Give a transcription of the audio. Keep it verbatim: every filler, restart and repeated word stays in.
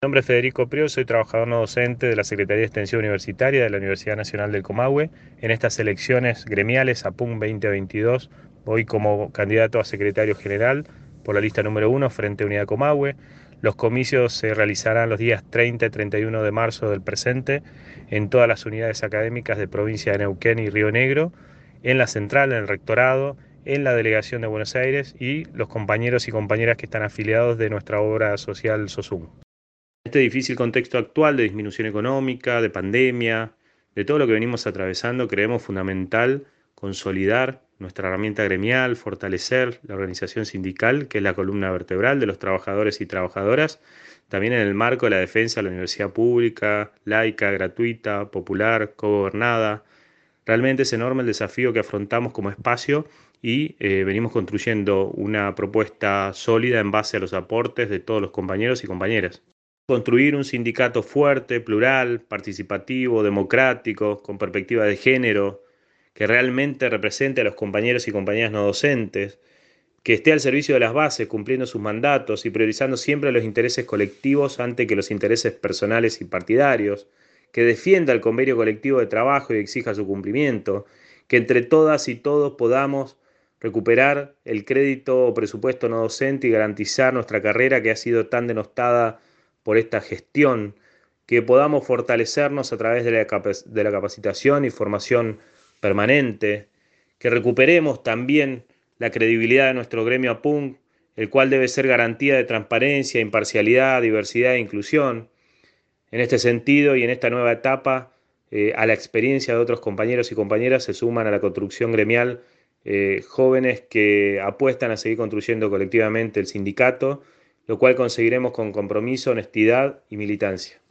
Mi nombre es Federico Priol, soy trabajador no docente de la Secretaría de Extensión Universitaria de la Universidad Nacional del Comahue. En estas elecciones gremiales A P U M veinte veintidós voy como candidato a secretario general por la lista número uno frente a Unidad Comahue. Los comicios se realizarán los días treinta y treinta y uno de marzo del presente en todas las unidades académicas de provincia de Neuquén y Río Negro, en la central, en el rectorado, en la delegación de Buenos Aires y los compañeros y compañeras que están afiliados de nuestra obra social SOSUM. En este difícil contexto actual de disminución económica, de pandemia, de todo lo que venimos atravesando, creemos fundamental consolidar nuestra herramienta gremial, fortalecer la organización sindical, que es la columna vertebral de los trabajadores y trabajadoras, también en el marco de la defensa de la universidad pública, laica, gratuita, popular, cogobernada. Realmente es enorme el desafío que afrontamos como espacio y eh, venimos construyendo una propuesta sólida en base a los aportes de todos los compañeros y compañeras. Construir un sindicato fuerte, plural, participativo, democrático, con perspectiva de género, que realmente represente a los compañeros y compañeras no docentes, que esté al servicio de las bases, cumpliendo sus mandatos y priorizando siempre los intereses colectivos antes que los intereses personales y partidarios, que defienda el convenio colectivo de trabajo y exija su cumplimiento, que entre todas y todos podamos recuperar el crédito o presupuesto no docente y garantizar nuestra carrera que ha sido tan denostada por esta gestión, que podamos fortalecernos a través de la, capac- de la capacitación y formación permanente, que recuperemos también la credibilidad de nuestro gremio A P U M, el cual debe ser garantía de transparencia, imparcialidad, diversidad e inclusión. En este sentido y en esta nueva etapa, eh, a la experiencia de otros compañeros y compañeras se suman a la construcción gremial eh, jóvenes que apuestan a seguir construyendo colectivamente el sindicato, lo cual conseguiremos con compromiso, honestidad y militancia.